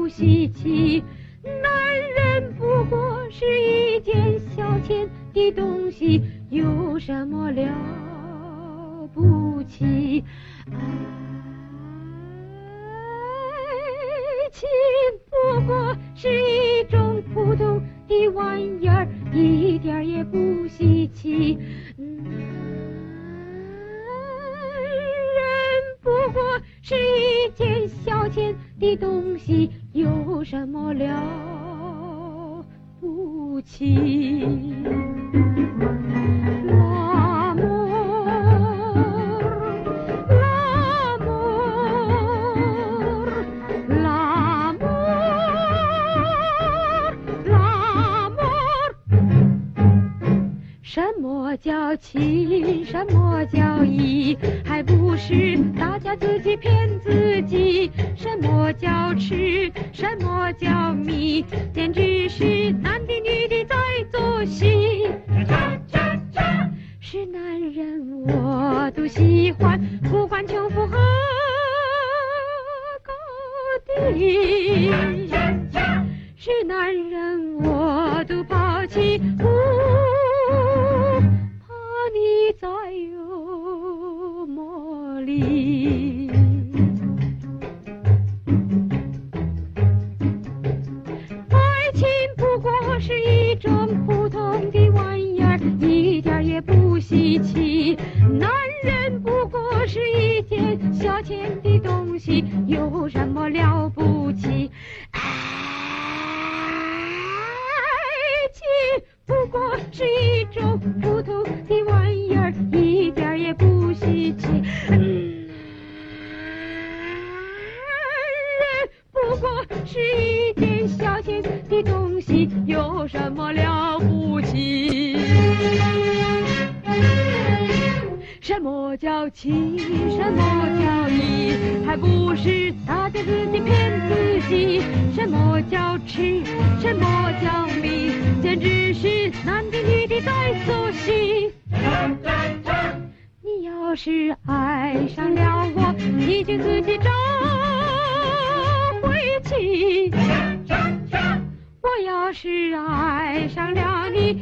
不稀奇。男人不过是一件小钱的东西，有什么了不起？爱情不过是一种普通的玩意儿，一点也不稀奇。男人不过是一件小钱的东西，有什么了不起什么叫情，什么叫义，还不是大家自己骗自己。什么叫痴，什么叫迷，简直是男的女的在做戏。是男人我都喜欢，不管穷富和高低。是男人我都抛弃，怕你再有魔力。爱情不过是一种普通的玩意儿，一点也不稀奇。男人不过是一件小钱的东西，有什么了不起？爱情不过是一种普通的玩意儿，一点也不稀奇。男人不过是一件小钱的东西，有什么了不起？什么叫情，什么叫义，还不是大家自己骗自己。什么叫痴，什么叫迷，简直是男的女的在做戏。你要是爱上了我，你就自己找回去。我要是爱上了你，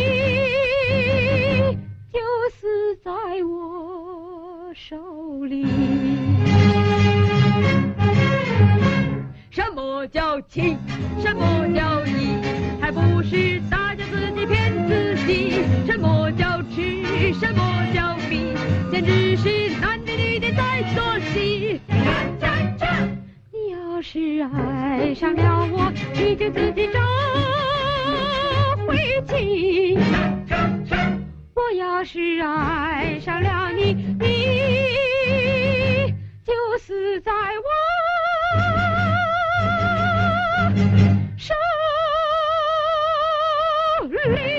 你就死在我手里。什么叫情，什么叫义，还不是大家自己骗自己。什么叫痴，什么叫迷，简直是男的女的在做戏。你要是爱上了我，你就自己找回去。我要是爱上了你，你就死在我手里。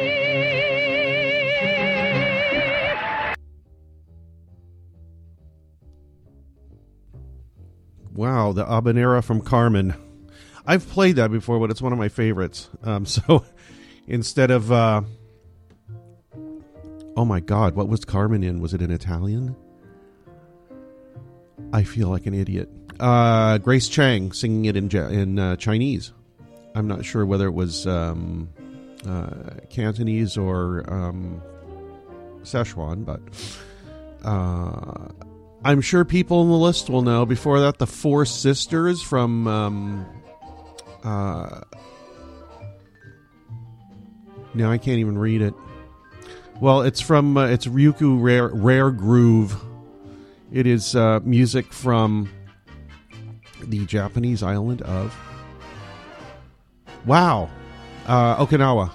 Wow, the habanera from Carmen. I've played that before, but it's one of my favorites. So instead of... oh my God, what was Carmen in? Was it in Italian? I feel like an idiot. Grace Chang singing it in Chinese. I'm not sure whether it was Cantonese or Szechuan, but I'm sure people on the list will know. Before that, the Four Sisters from now I can't even read it. Well, it's from it's Ryukyu Rare Groove. It is music from the Japanese island of Okinawa.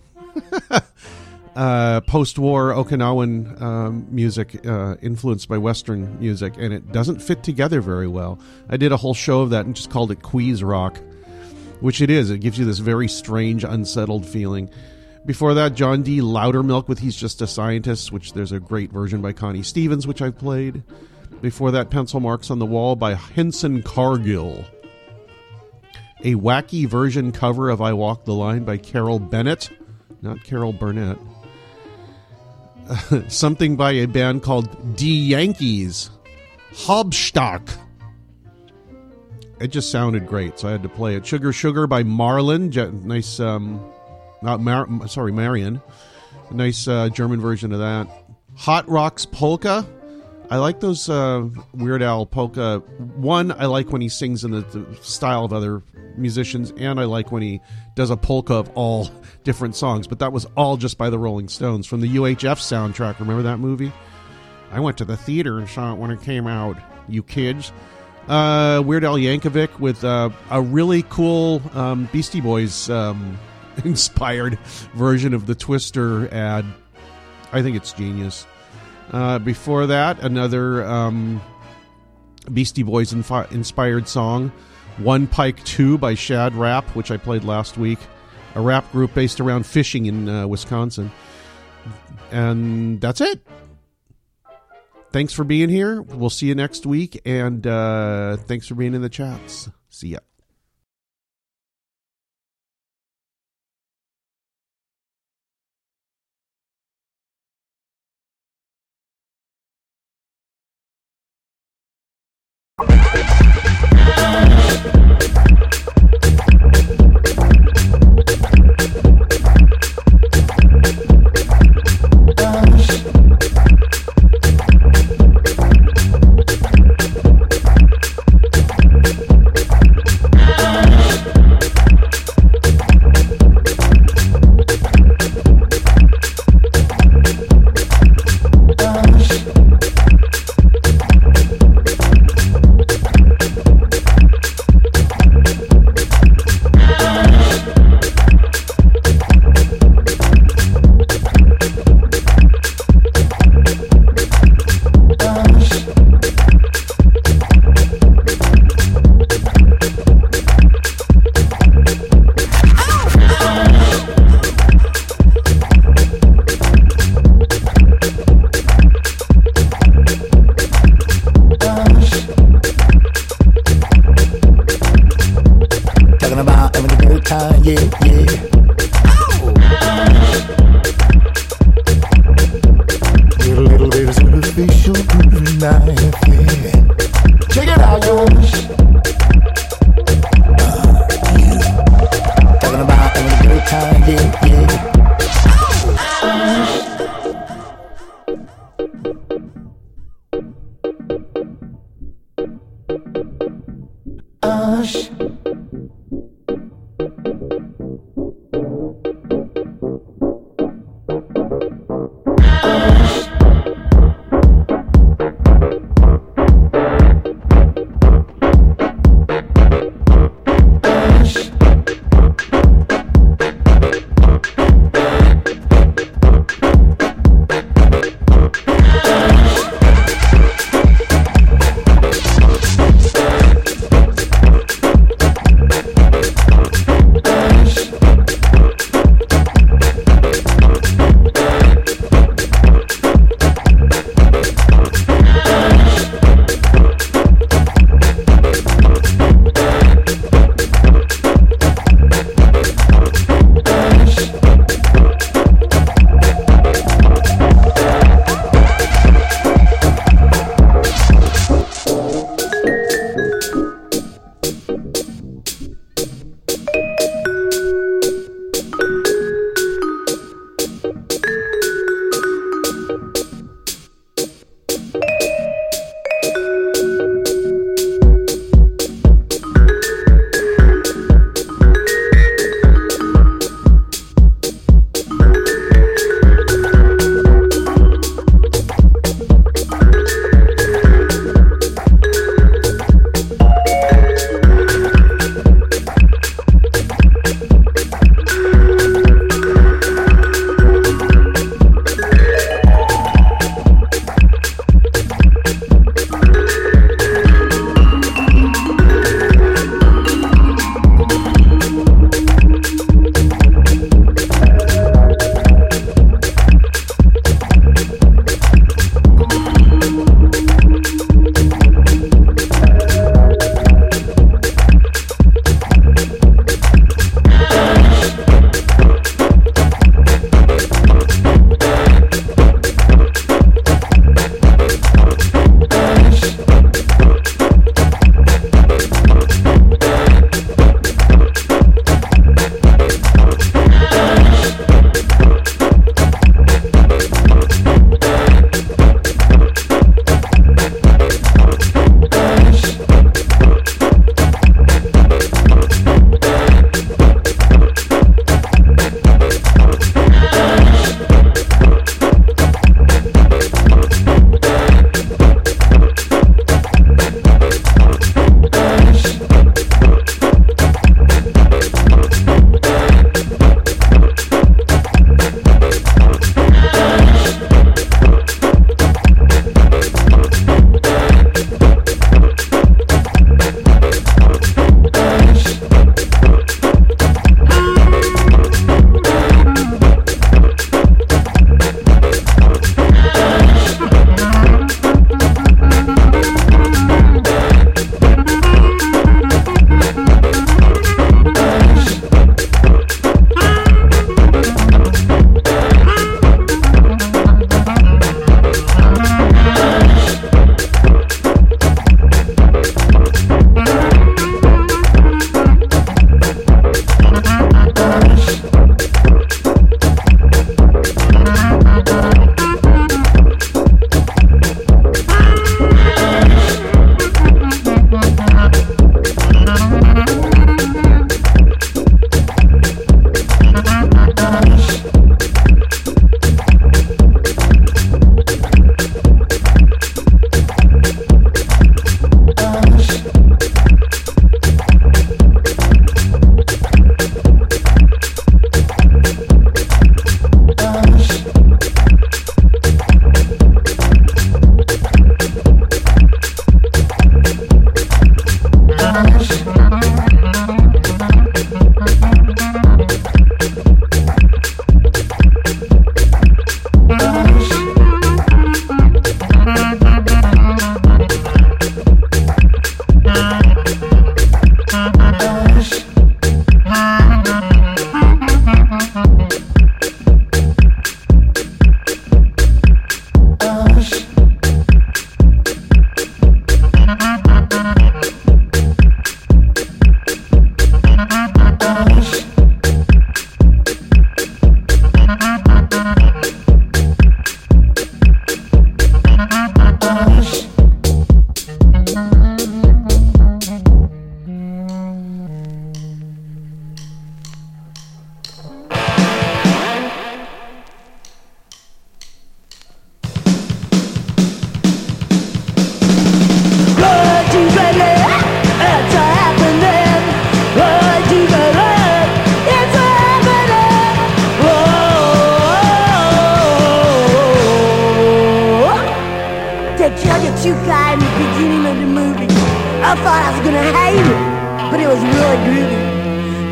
Post-war Okinawan music influenced by Western music, and it doesn't fit together very well. I did a whole show of that and just called it Queez Rock, which it is. It gives you this very strange, unsettled feeling. Before that, John D. Loudermilk with He's Just a Scientist, which there's a great version by Connie Stevens, which I've played. Before that, Pencil Marks on the Wall by Henson Cargill. A wacky version cover of I Walk the Line by Carol Bennett, not Carol Burnett. Something by a band called Die Yankees. Hobstock. it just sounded great, so I had to play it. Sugar Sugar by Marlon, nice, Marion, a nice German version of that. Hot Rocks Polka, I like those Weird Al polka. One, I like when he sings in the style of other musicians, and I like when he does a polka of all different songs, but that was all just by the Rolling Stones from the UHF soundtrack. Remember that movie? I went to the theater and saw it when it came out, you kids. Weird Al Yankovic with a really cool Beastie Boys inspired version of the Twister ad. I think it's genius. Before that, another Beastie Boys inspired song, One Pike 2 by Shad Rap, which I played last week. A rap group based around fishing in Wisconsin. And that's it. Thanks for being here. We'll see you next week. And thanks for being in the chats. See ya.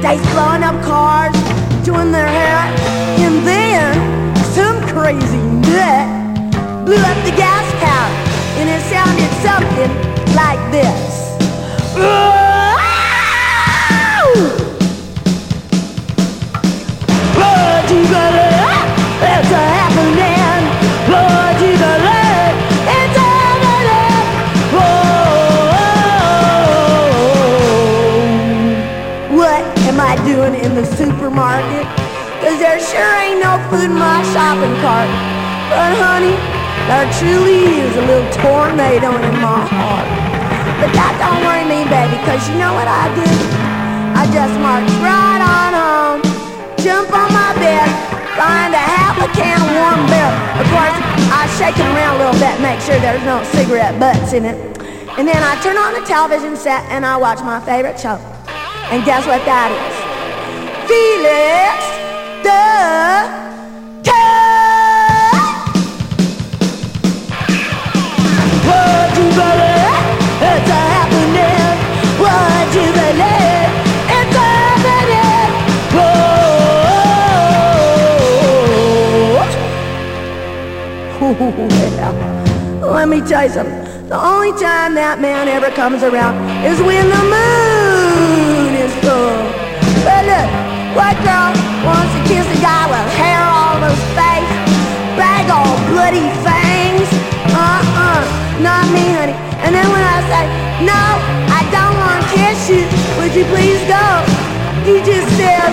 They blowing up cars, doing their hair, and then some crazy nut blew up the gas power, and it sounded something like this. It's a happening. Lord, you believe it's happening. What am I doing in the supermarket? 'Cause there sure ain't no food in my shopping cart. But honey, there truly is a little tornado in my heart. But that don't worry me, baby, 'cause you know what I do? I just march right on home, jump on my bed, find a half a can of warm beer. Of course, I shake it around a little bit, make sure there's no cigarette butts in it. And then I turn on the television set and I watch my favorite show. And guess what that is? Felix the Cat! Would you believe it's a happening? Would you believe it's a happening? Well, let me tell you something. The only time that man ever comes around is when the moon is full. But look, what girl wants to kiss a guy with hair all over his face, big old bloody fangs? Not me, honey. And then when I say, no, I don't want to kiss you, would you please go? He just says,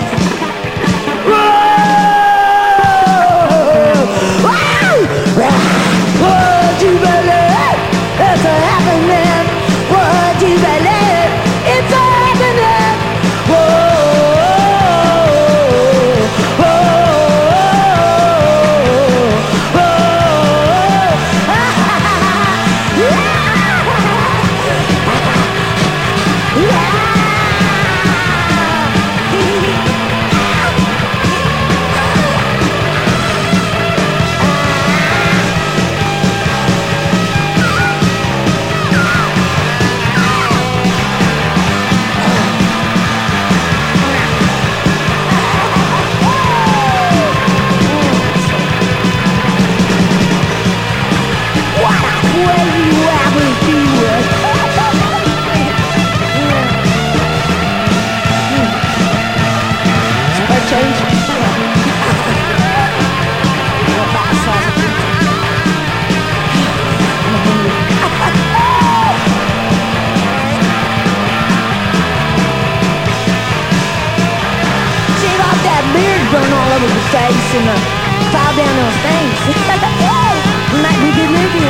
would you believe it's a happening? Would you believe it's a happening? Face and file down those things. Might be good movie.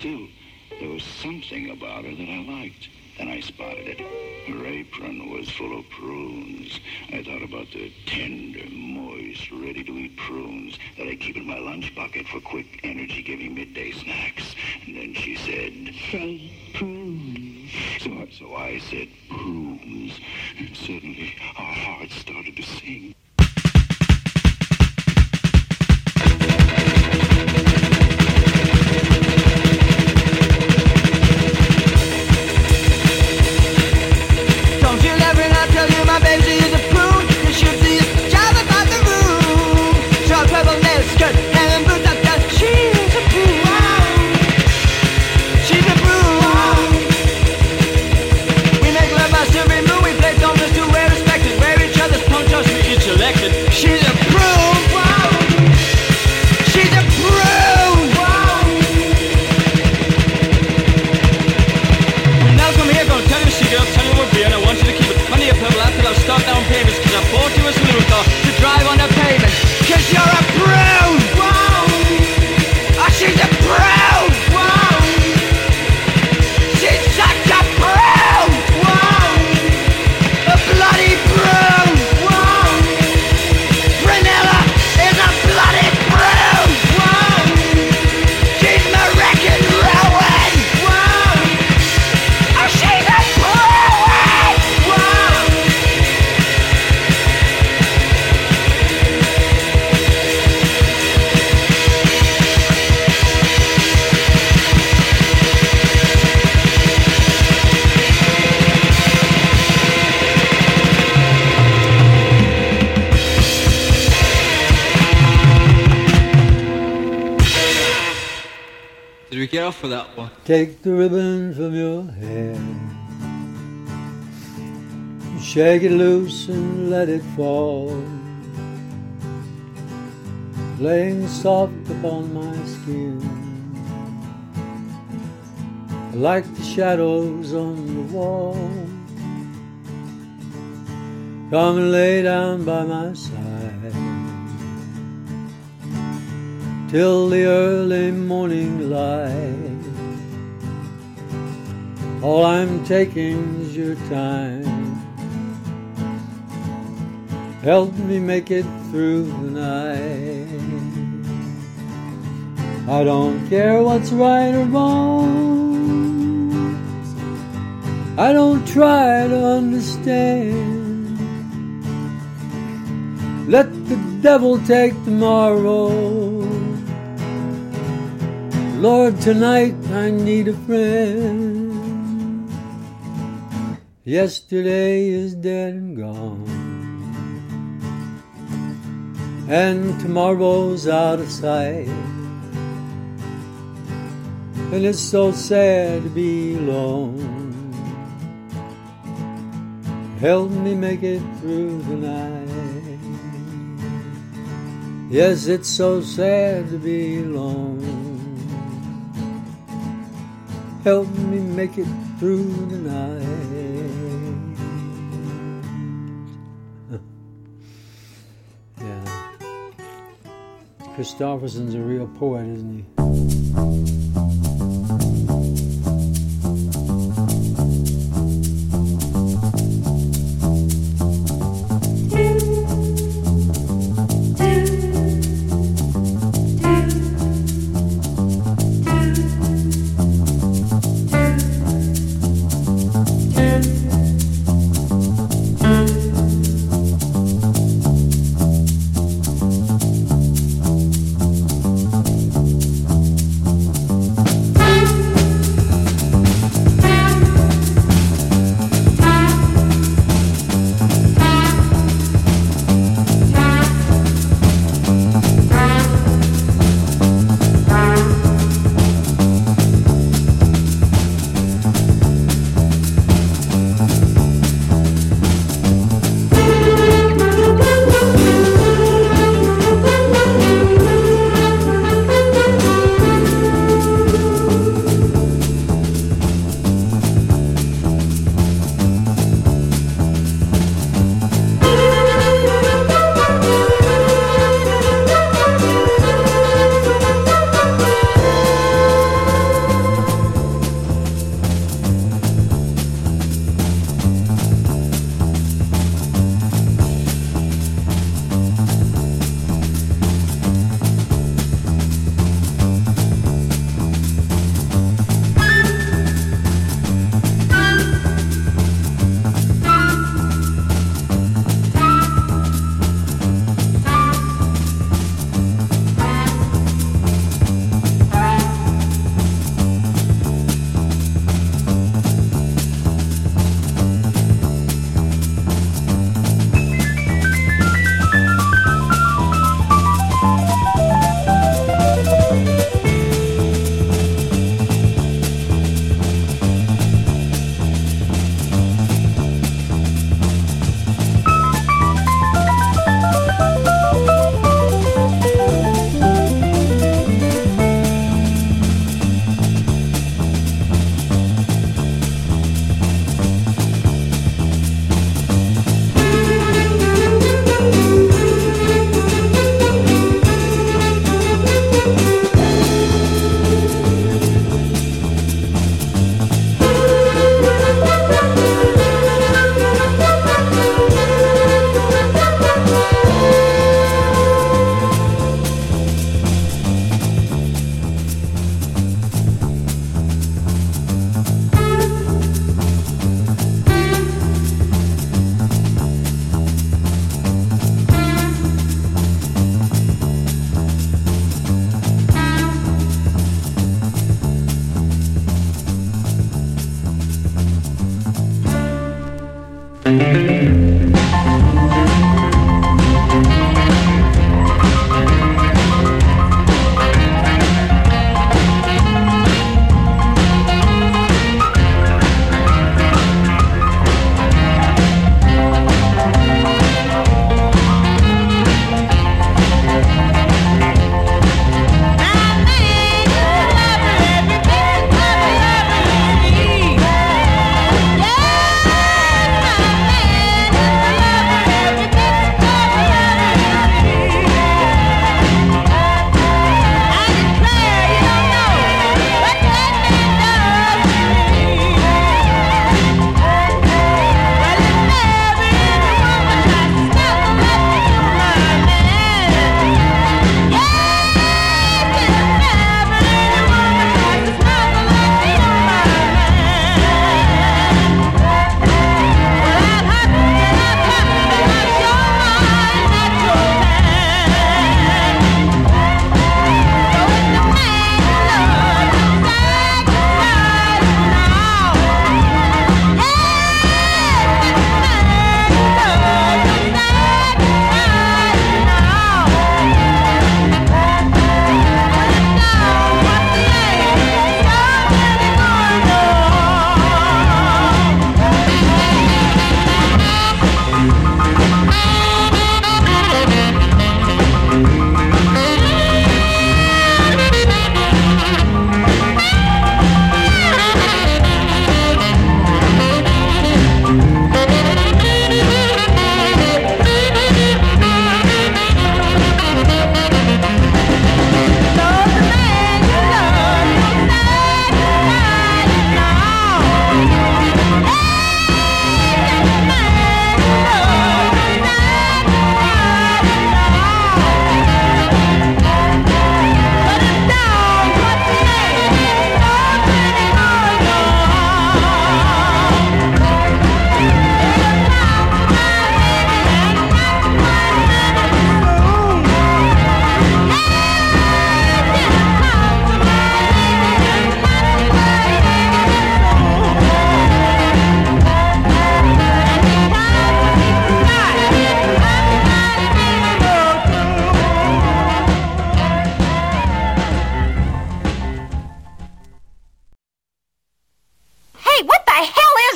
Still, there was something about her that I liked. Then I spotted it. Her apron was full of prunes. I thought about the tender, moist, ready-to-eat prunes that I keep in my lunch bucket for quick, energy-giving midday snacks. And then she said, "Say prunes." So I said prunes. And suddenly, our hearts started to sing. For that one. Take the ribbon from your hair, shake it loose and let it fall, laying soft upon my skin, like the shadows on the wall. Come and lay down by my side till the early morning light. All I'm taking is your time. Help me make it through the night. I don't care what's right or wrong. I don't try to understand. Let the devil take tomorrow. Lord, tonight I need a friend. Yesterday is dead and gone, and tomorrow's out of sight. And it's so sad to be alone. Help me make it through the night. Yes, it's so sad to be alone. Help me make it through the night. Yeah. Kristofferson's a real poet, isn't he?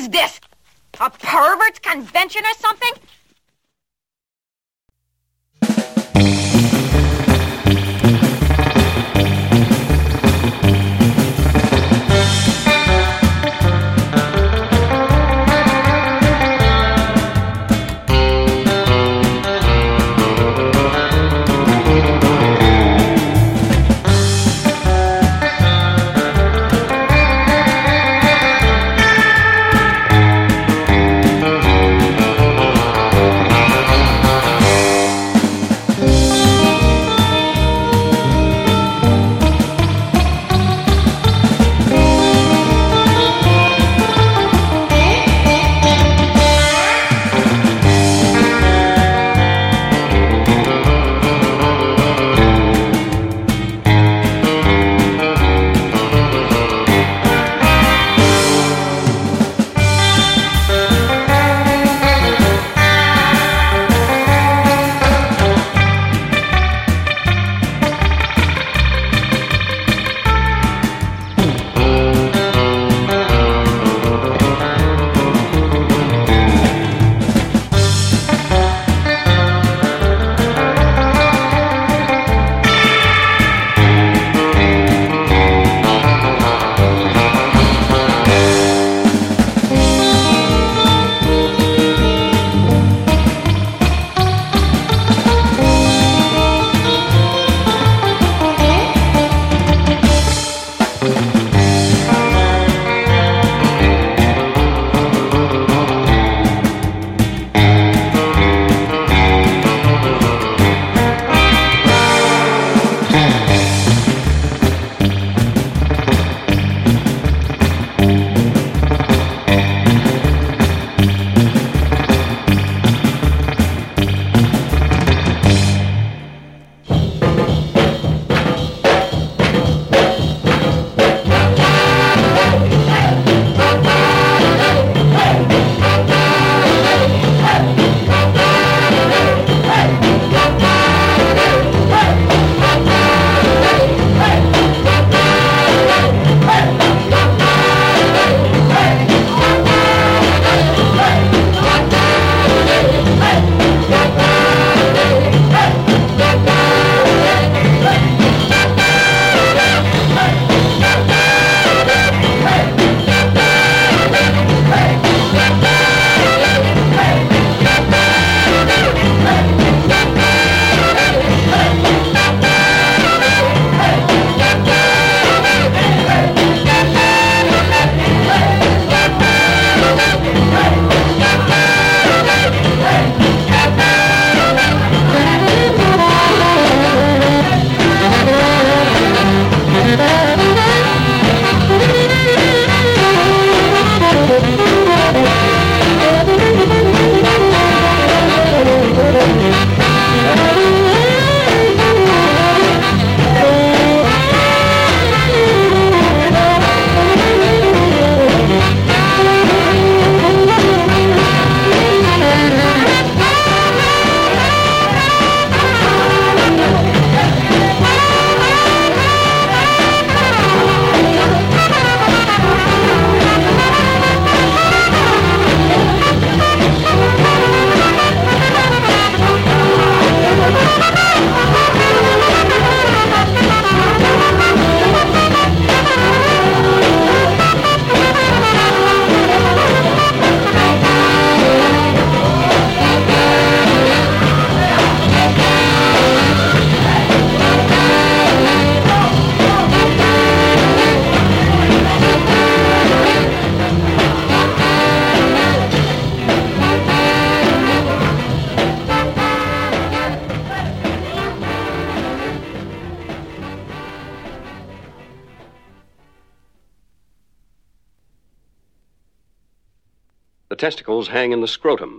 is this? A pervert's convention or something? The testicles hang in the scrotum.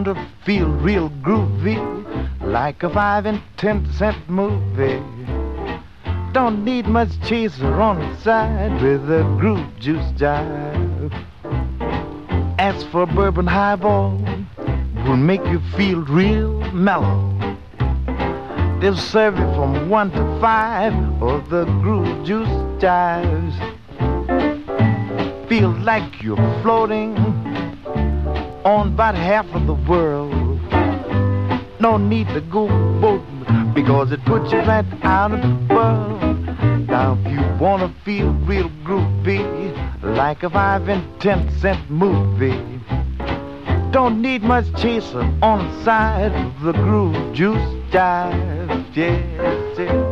want to feel real groovy, like a 5 and 10 cent movie. Don't need much chaser on the side with a groove juice jive. As for bourbon highball, will make you feel real mellow. They'll serve you from 1 to 5, or the groove juice jives. Feel like you're floating on about half of the world. No need to go boating, because it puts you right out of the world. Now if you want to feel real groovy, like a 5 and 10 cent movie, don't need much chaser on the side of the groove juice jive. Yes, yes.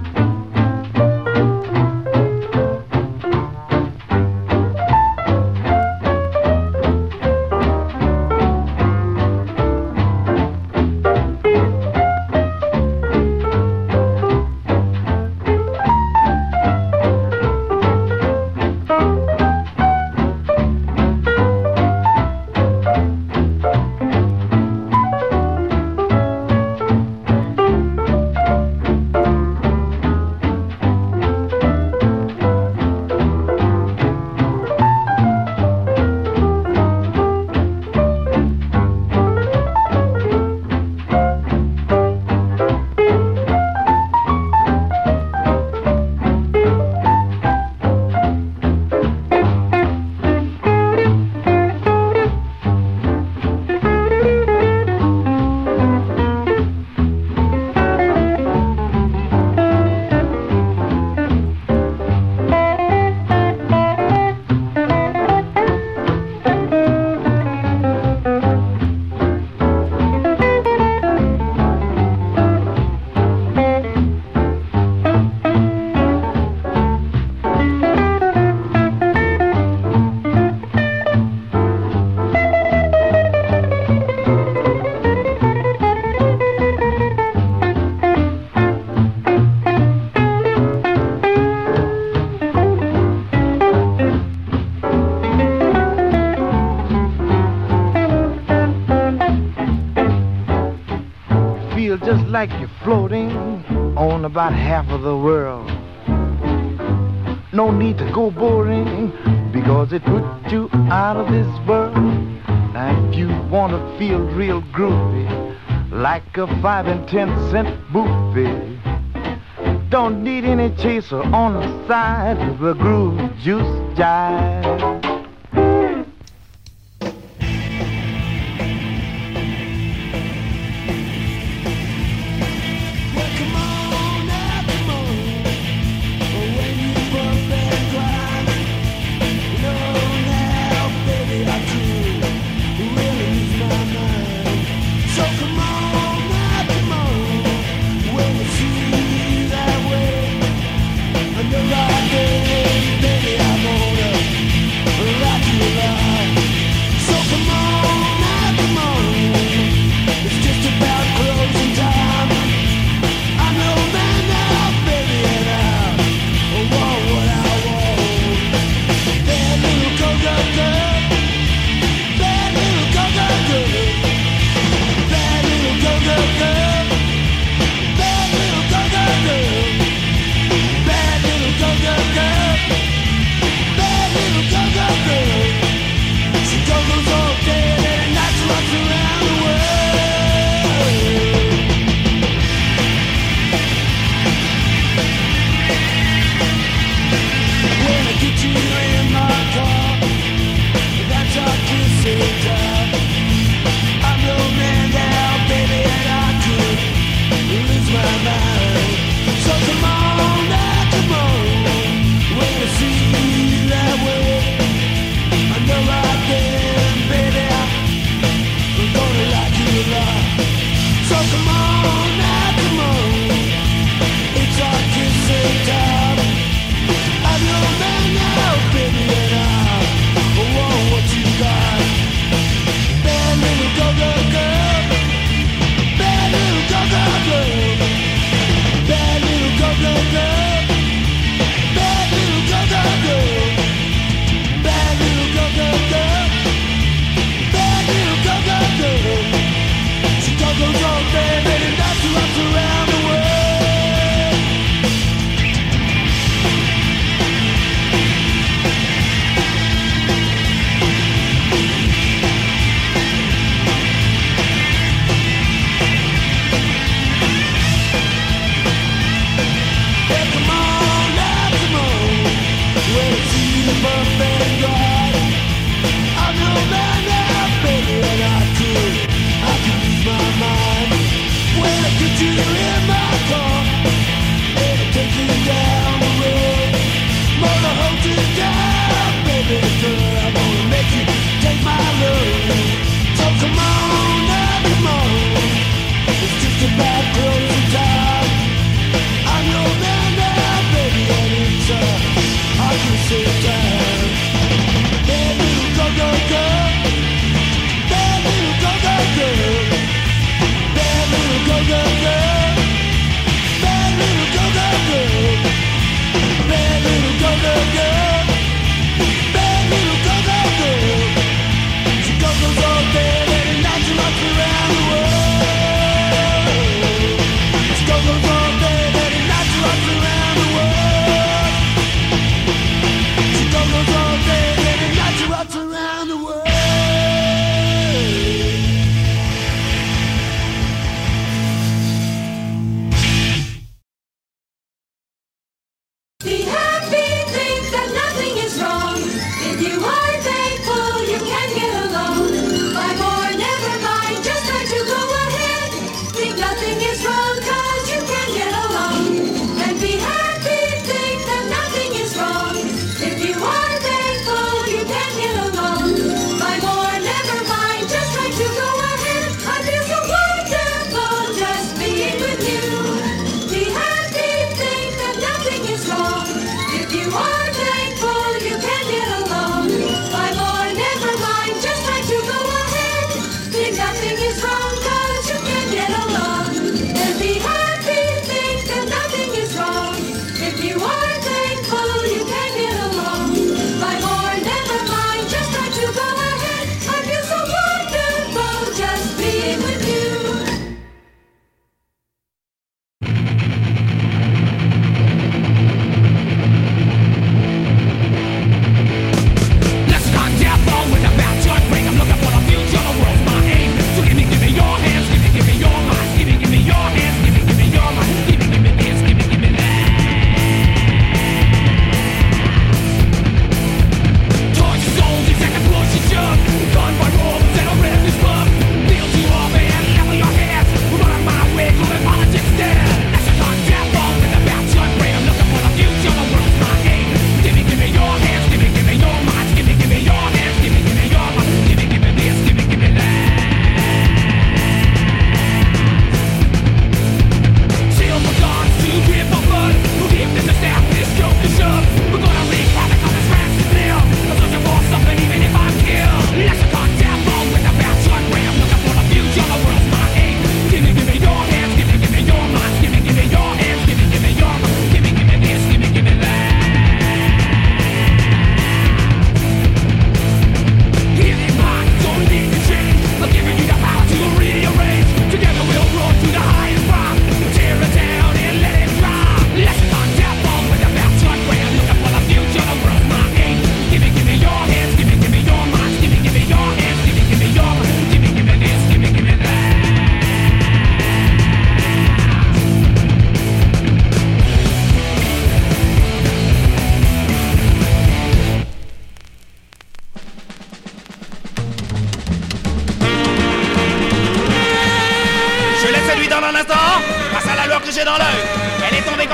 Just like you're floating on about half of the world. No need to go boring, because it puts you out of this world. Now if you want to feel real groovy, like a 5 and 10 cent movie, don't need any chaser on the side of the groove juice jive. Baby, I'm gonna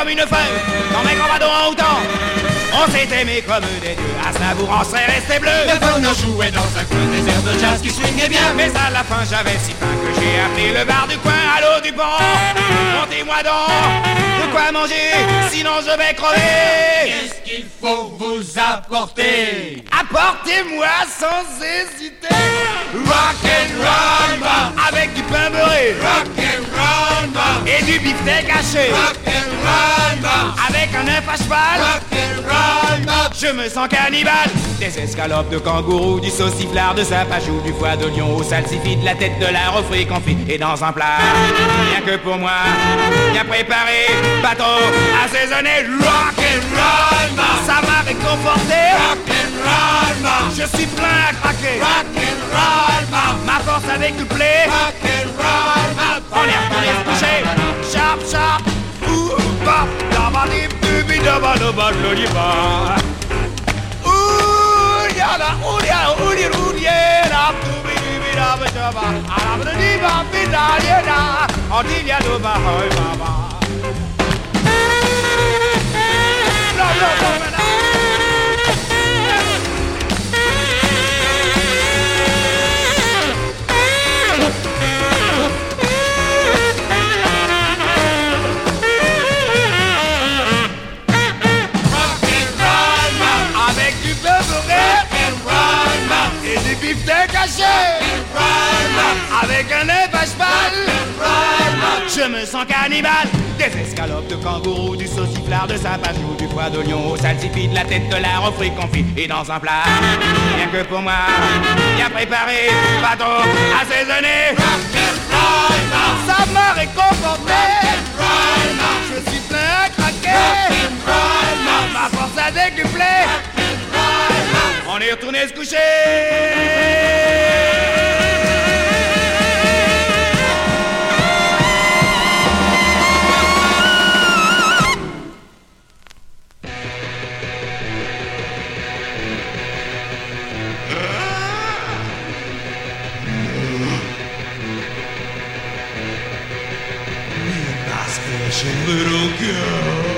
comme une feuille dans mes grands badauds en autant. On s'est aimé comme des dieux, Aznavour en serait resté bleu. Le phono jouait dans un coin des airs de jazz qui swingait bien. Mais à la fin j'avais si faim que j'ai appelé le bar du coin. Allô du pont, montez-moi donc de quoi manger, sinon je vais crever. Qu'est-ce qu'il faut vous apporter? Apportez-moi sans hésiter Rock and roll bar, avec du pain beurré, rock and roll bar, et du beefsteak haché, rock and roll bar, avec un œuf à cheval, rock and roll bar. Je me sens cannibale. Des escalopes de kangourou, du sauciflard, de sapajou, du foie de lion au salsifis, de la tête de la au fruits confit et dans un plat. Rien que pour moi, bien préparé, bateau assaisonné, rock and roll bar. Ça m'a réconforté, rock and roll bar. Je suis plein à craquer, rock and roll bar. Ma force a décuplé, rock and roll bar. On est retourné se coucher, sharp sharp, ouh bap, dabadip dubi dabadaba loliba. Avec du beurre et du beefsteak haché, avec un œuf à cheval, je me sens cannibale. Des escalopes de kangourou, du sauciflard, de sapajou, du foie de lion au salsifis, de la tête de la aux fruits confits et dans un plat. Rien que pour moi, bien préparé, bateau assaisonné. Ça m'a réconforté, je suis plein à craquer, ma force a décuplé. On est retourné se coucher. Little girl,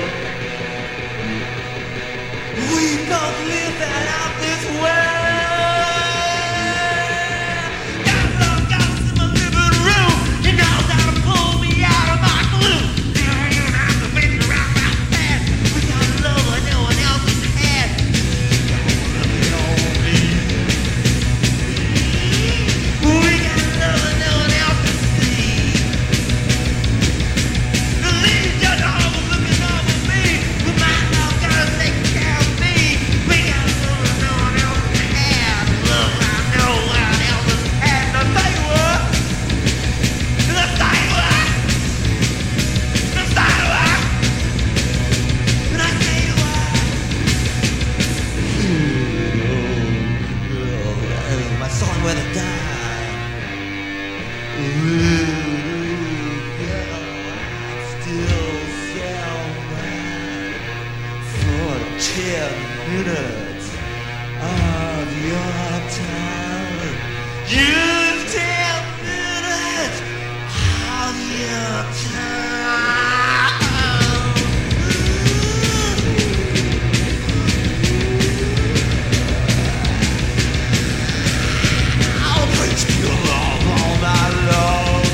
we don't live that out this way. Got some gas in my living room, you know how to pull me out of my glue. You don't have to make me rock fast. We got love like no one else has had. We got love like no one else has seen. The lead judge always looking over me. But my love gotta take care of me. We got love like no one else has had. Love like no one else has had. And I'll tell you what. And I'll tell you what. And I'll tell you what. And I'll tell you what. Oh, my son went to die. Still sell mine for 10 minutes of your time. Just 10 minutes of your time. I'll preach to your love all night long.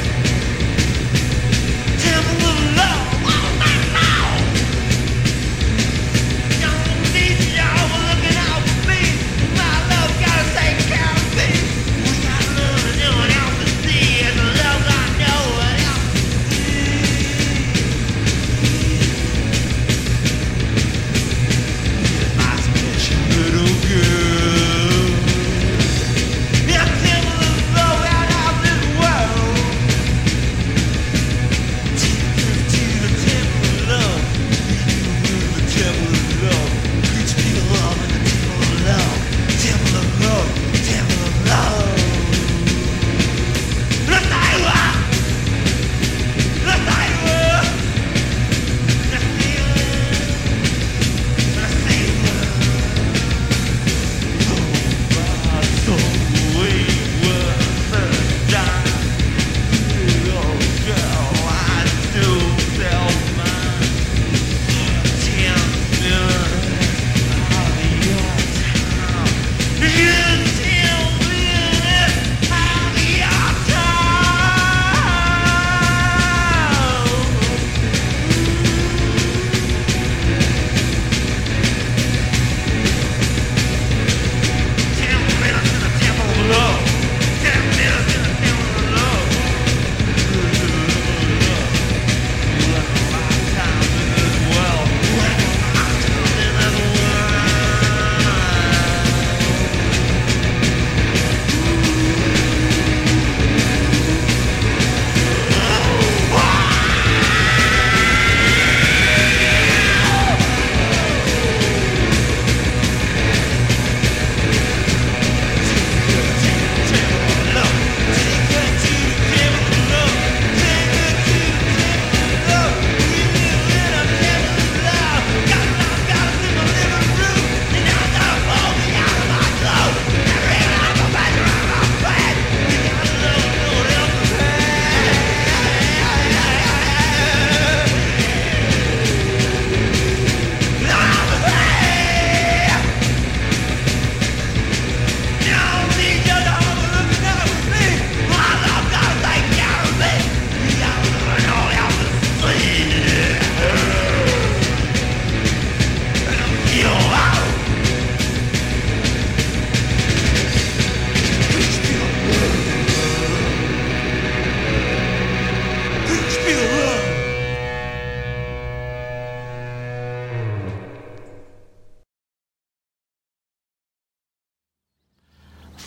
Temple of love all night long. Don't need y'all looking out for me. My love gotta take care of me. We got love and no one else to see, and the love I know what else.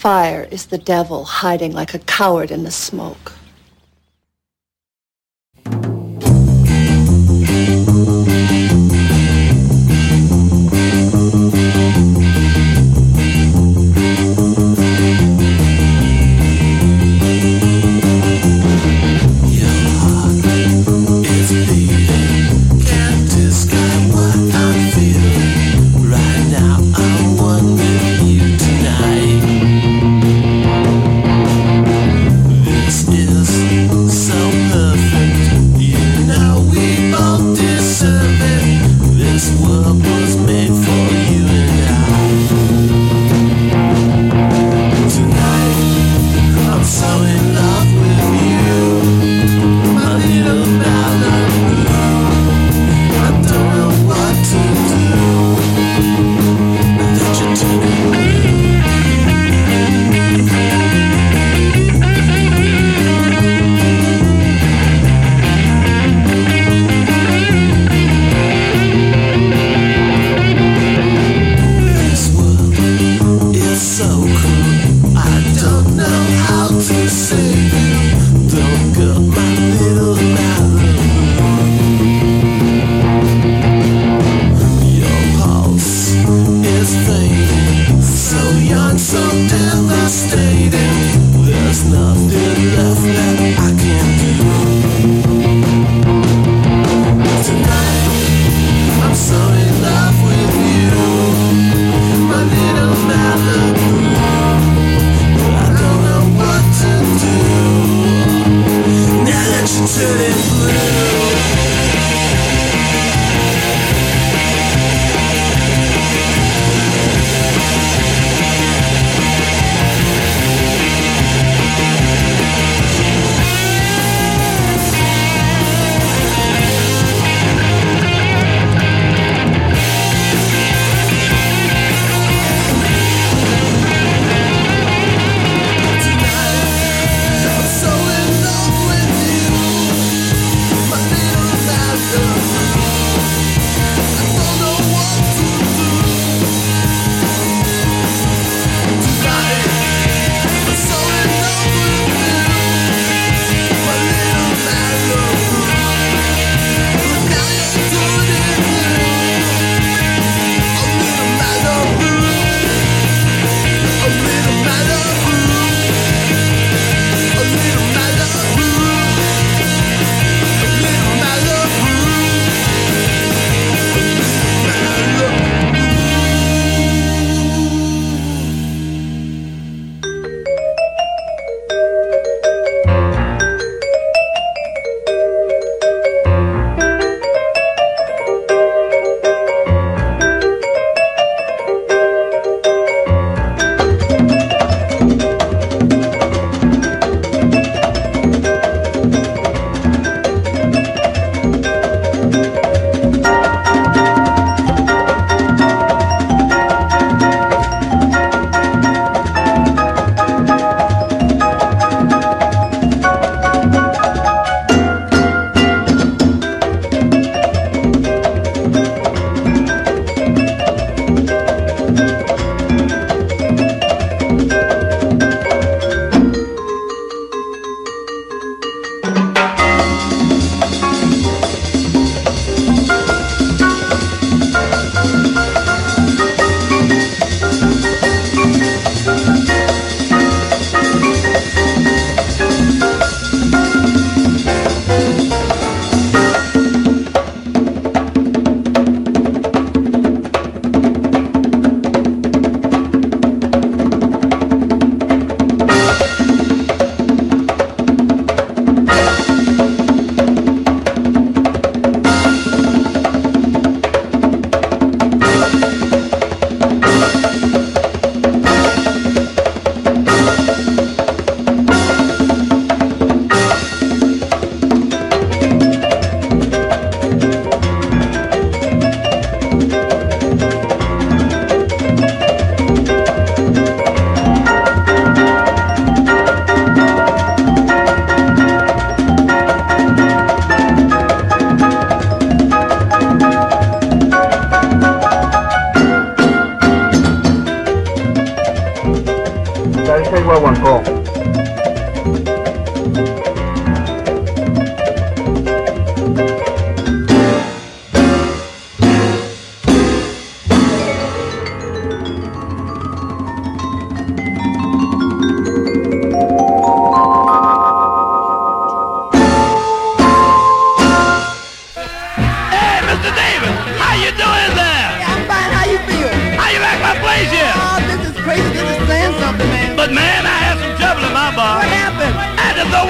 fire is the devil hiding like a coward in the smoke. Still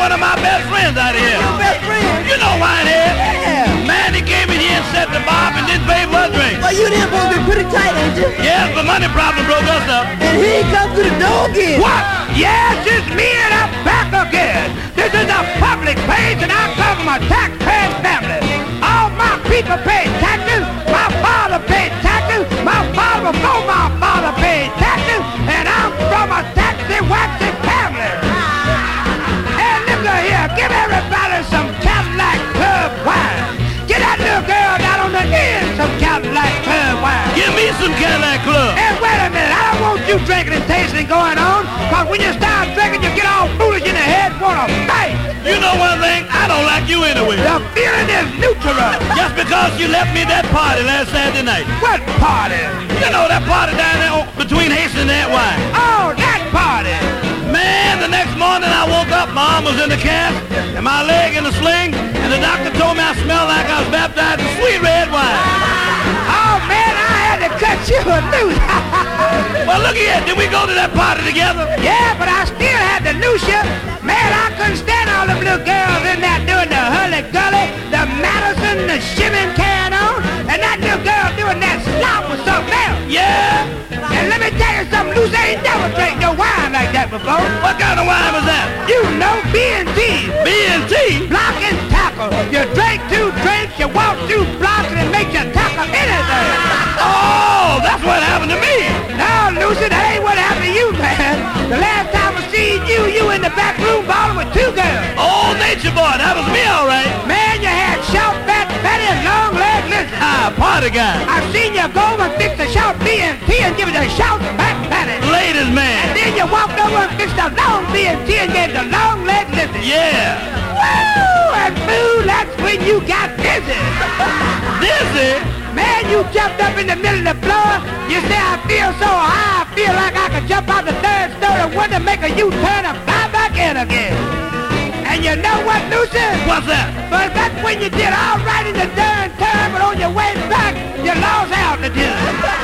one of my best friends out here. Your best friend? You know Winehead. Yeah. Man, he came in here and set the bar and didn't pay for a drink. Well, you didn't supposed to be pretty tight, ain't you? Yes, the money problem broke us up. And he comes to the door again. What? Yes, it's me and I'm back again. This is a public place and I come from a taxpaying family. All my people pay taxes. My father paid taxes. My father before my father paid taxes. And I'm from a taxi-waxy family. And listen here, give everybody some Cadillac Club wine. Get that little girl down on the end some Cadillac Club wine. Give me some Cadillac Club. And wait a minute, I don't want you drinking and tasting going on, because when you start drinking, you get all foolish in the head and want to fight. You know one thing, I don't like you anyway. The feeling is neutral. Just because you left me that party last Saturday night. What party? You know that party down there between Hastings and that wine. Oh, that party. Man, the next morning I woke up, my arm was in the cast, and my leg in the sling, and the doctor told me I smelled like I was baptized in sweet red wine. Oh, man, I had to cut you loose. Well, look here, did we go to that party together? Yeah, but I still had to loose you. Man, I couldn't stand all them little girls in there doing the hurly-gully, the Madison, the shimming carrying on, and that little girl doing that slop with something else. Yeah? And let me tell you something, Lucy ain't never drank no wine like that before. What kind of wine was that? You know, B&T. B&T? Block and tackle. You drink 2 drinks, you walk 2 blocks, and it makes you tackle anything. Oh, that's what happened to me. No, Lucy, that ain't what happened to you, man. The last time I seen you, you in the back room balling with 2 girls. Oh, nature boy, that was me, all right. Man, you had short, fat, fatty, and long legs. Listen, party guy. I seen you go and fix the short B&T and give it a short, fat, fatty. Ladies, man. And then you walked over and fixed the long B&T and gave the long legs. Listen. Yeah. Woo! And fool, that's when you got dizzy. Dizzy? Man, you jumped up in the middle of the floor. You say, I feel so high, I feel like I could jump out the 3rd story window, make a U-turn and fly back in again. And you know what, Lucy? What's that? But that's when you did all right in the darn turn, but on your way back, you lost altitude.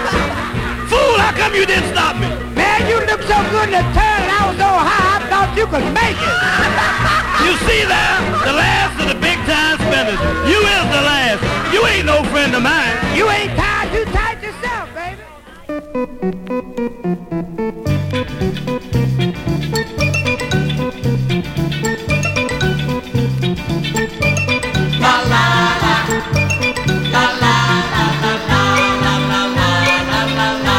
Fool, how come you didn't stop me? Man, you looked so good in the turn and I was so high, I thought you could make it. You see that? The last of the big time spenders. You is the last. You ain't no friend of mine. You ain't tied too tight yourself, baby. La la la, la la la la la la la la la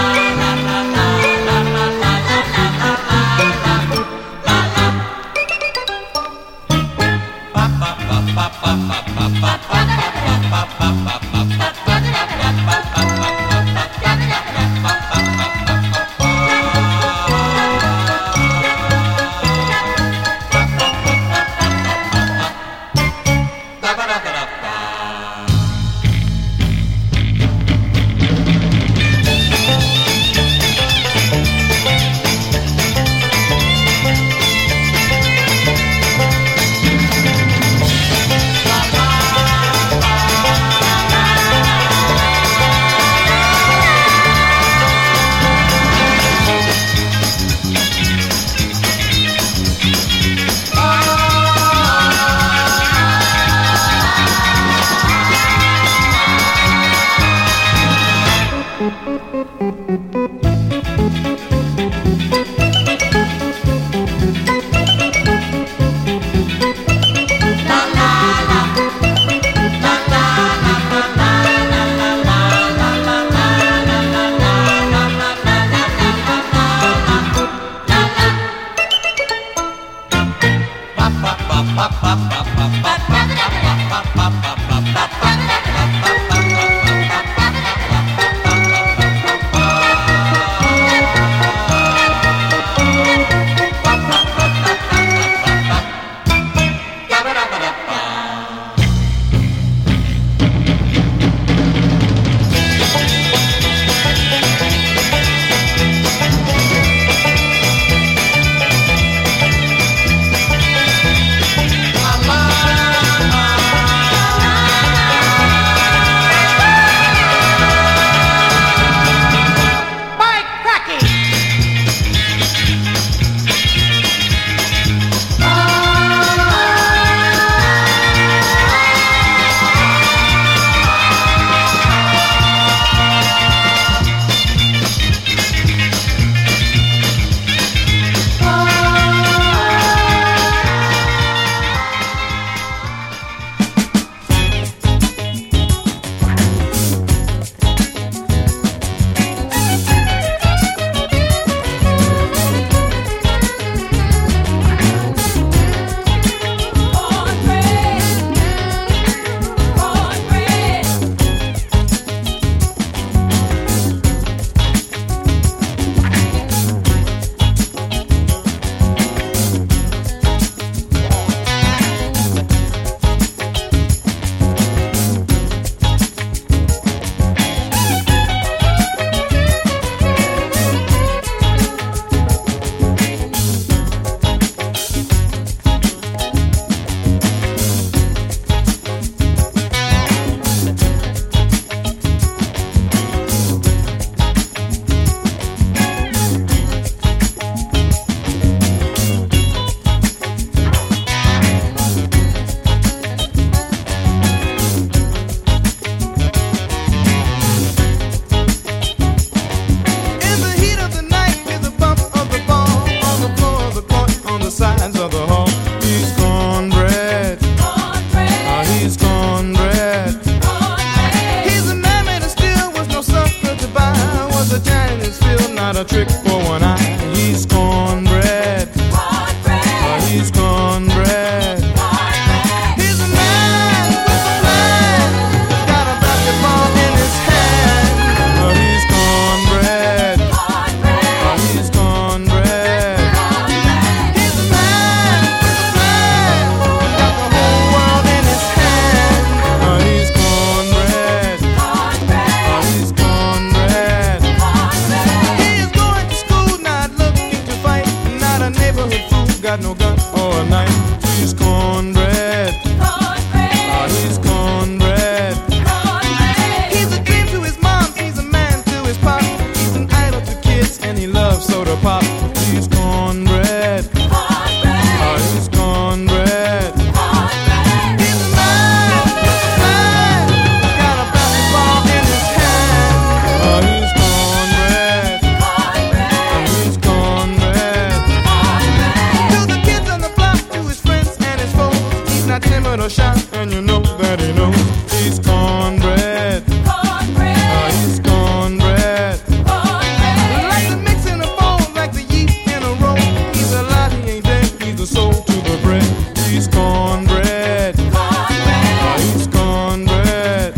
a trick for one eye. He's cornbread. He's cornbread. He's a man with a plan. Got a basketball in his hand. He's cornbread. He's cornbread. He's a man with a plan. Got the whole world in his hand. He's cornbread. He's cornbread. He is going to school, not looking to fight. Not a neighborhood fool, got no gun or a knife. He's cornbread. He's cornbread. He's a dream to his mom, he's a man to his pop. He's an idol to kids and he loves soda pop. He's cornbread. He's cornbread. He's a man, got a basketball in his hand. He's cornbread. He's cornbread. To the kids on the block, to his friends and his foes, he's not timid or shy, and you know that he knows. He's cornbread. He's cornbread. Like the mix in a bowl, like the yeast in a roll. He's alive, he ain't dead, he's the soul to the bread. He's cornbread. He's cornbread.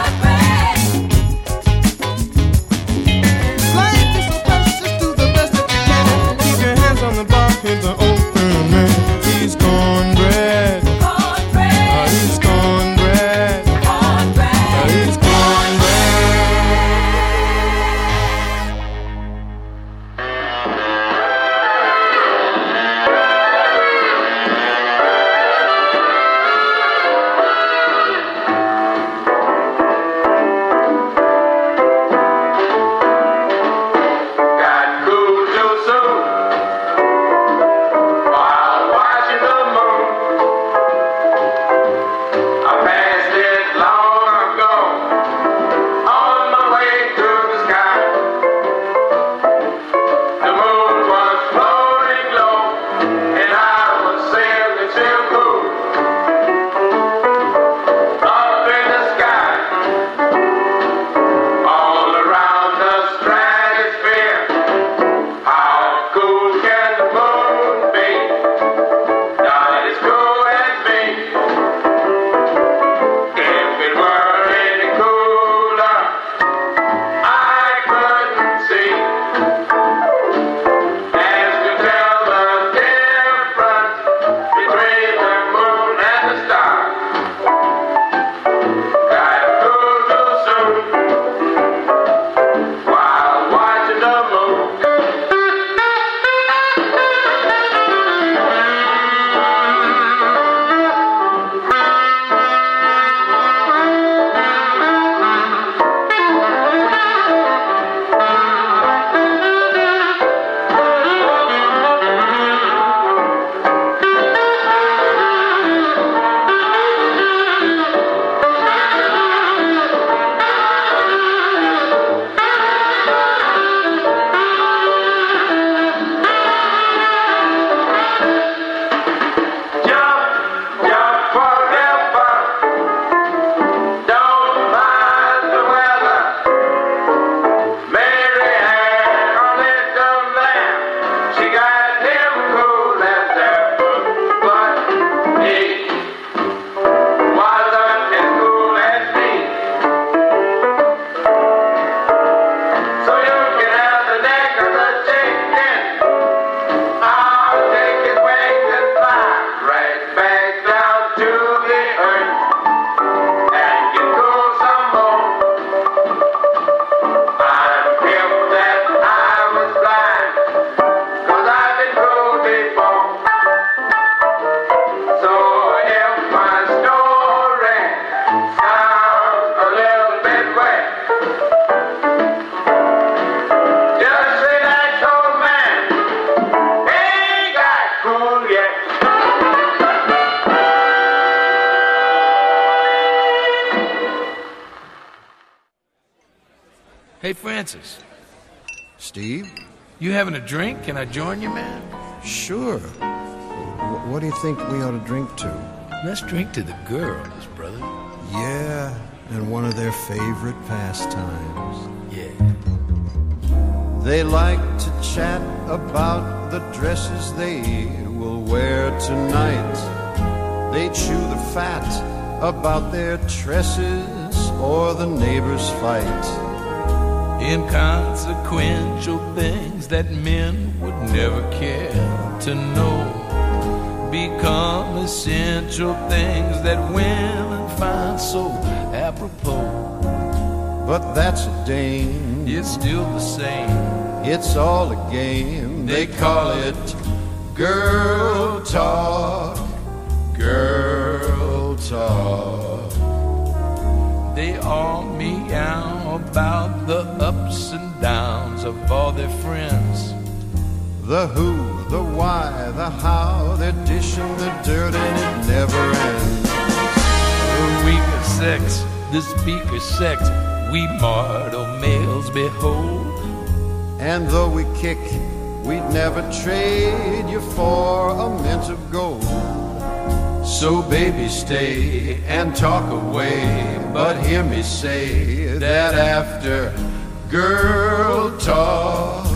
Life is so precious, do the best that you can. Keep your hands on the bar, he's the open man. He's cornbread. He's cornbread. He's Got cool too soon while watching the moon. I passed it long ago on my way to the sky. The moon was floating low and I was sailing still cool up in the sky. All around the stratosphere, how cool can the moon be? Not as cool as me. If it were any cooler, I couldn't see. As to tell the difference between the moon and the stars. Got cool too soon while watching the moon. Jump, jump forever. Don't mind the weather. Mary had a little lamb. She got him cool as ever, but he wasn't as cool as me. So you can have the neck of the chicken. I'll take his wings and fly right back down to the earth and get cool some more. I'm grateful that I was blind, 'cause I've been cool before. So if my story sounds a little bit wet, just relax, old man. Ain't got cool yet. Hey, Francis, Steve? you having a drink? Can I join you, man? Sure. What do you think we ought to drink to? Let's drink to the girls, brother. Yeah, and one of their favorite pastimes. Yeah. They like to chat about the dresses they will wear tonight. They chew the fat about their tresses or the neighbor's fight. Inconsequential things that men would never care to know become essential things that women find so apropos. But that's a dame. It's still the same. It's all a game. They call it girl talk. Girl talk. They all meow about the ups and downs of all their friends. The who, the why, the how, they're dishing the dirt and it never ends. The weaker sex, the speaker sex, we mortal males behold. And though we kick, we'd never trade you for a mint of gold. So baby, stay and talk away, but hear me say that after girl talk,